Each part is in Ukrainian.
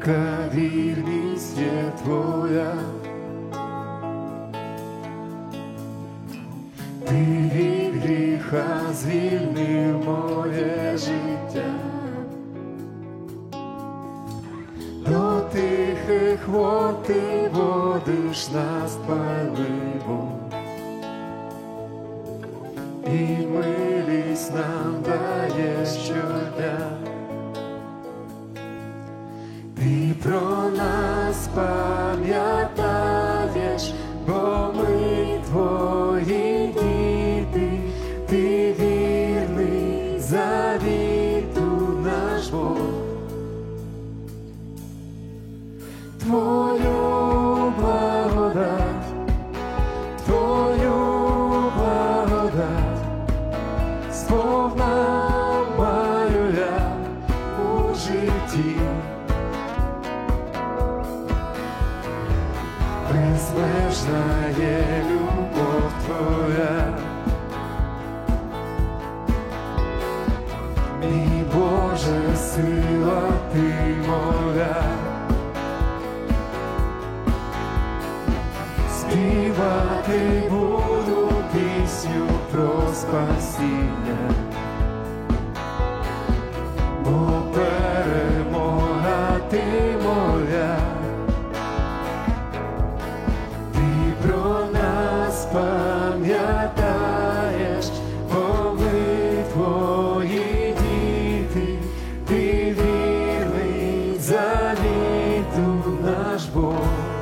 яка вірність є Твоя. Ти від гріха звільнив моє життя, до тихих вод ти водиш нас паливом, і милість нам дає щодня. Ти про нас пам'ятаєш, бо ми Твої діти, Ти вірний завіту наш Бог. Твою благодать, Твою благодать сповна маю я у житті. Безмежна є любов Твоя, мій Боже, сила Ти моя. Співати буду пісню про спасіння, бо перемога Ти моя. Про нас пам'ятаєш, бо ми Твої діти, Ти вірний завіту наш Бог.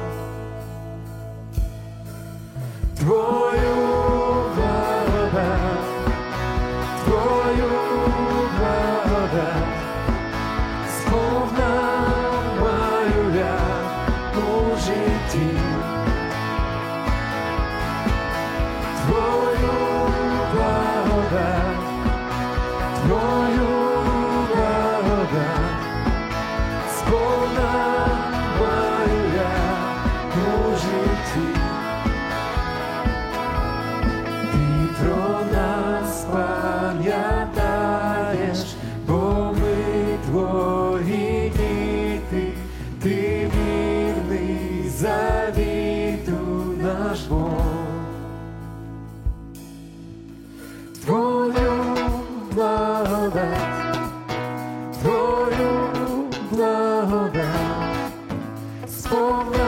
Твою благодать, Твою благодать сповна маю я у житті. Твою благодать, Твою благодать сповна маю я у житті. Ти про нас пам'ятаєш, бо ми Твої діти, Ти вірний завіту наш Бог. Твою благодать, Твою благодать сповна